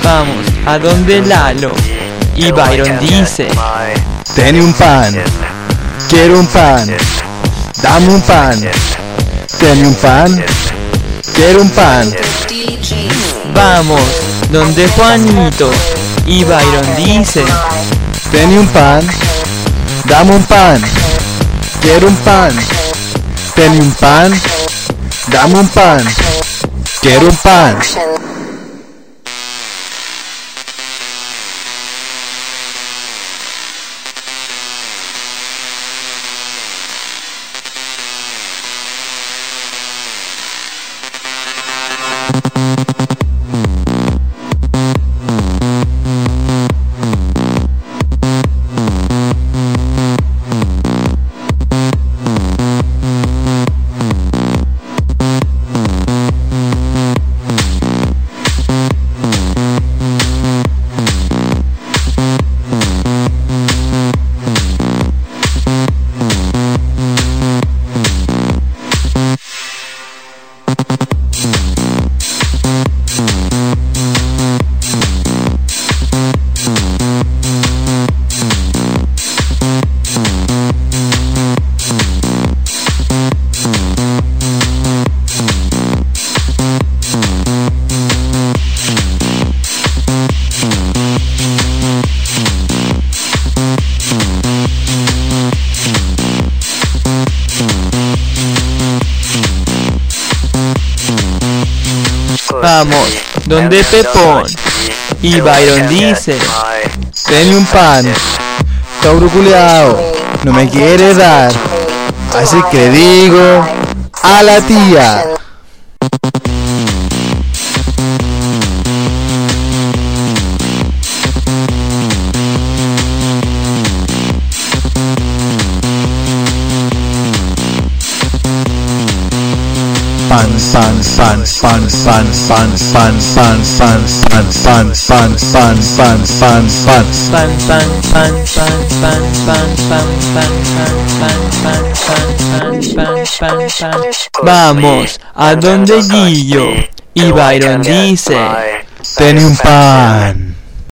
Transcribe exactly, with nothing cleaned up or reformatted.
Vamos a donde Lalo y Byron dice: ten un pan, quiero un pan, dame un pan, ten un pan, quiero un pan. Vamos donde Juanito y Byron dice: ten un pan, dame un pan, quiero un pan, ten un pan, dame un pan, quiero un pan. Vamos donde Pepón y Byron dice: ten un pan, cabro culiao, no me quiere dar, así que digo a la tía. Pan, pan, pan, pan, pan, pan, pan, pan, pan, pan, pan, pan, pan, pan, pan, pan. Pan, pan, pan, pan, pan, pan, pan, pan, pan, pan, pan, pan, pan, pan. Vamos a donde Gillo y Byron dice: ten un pan.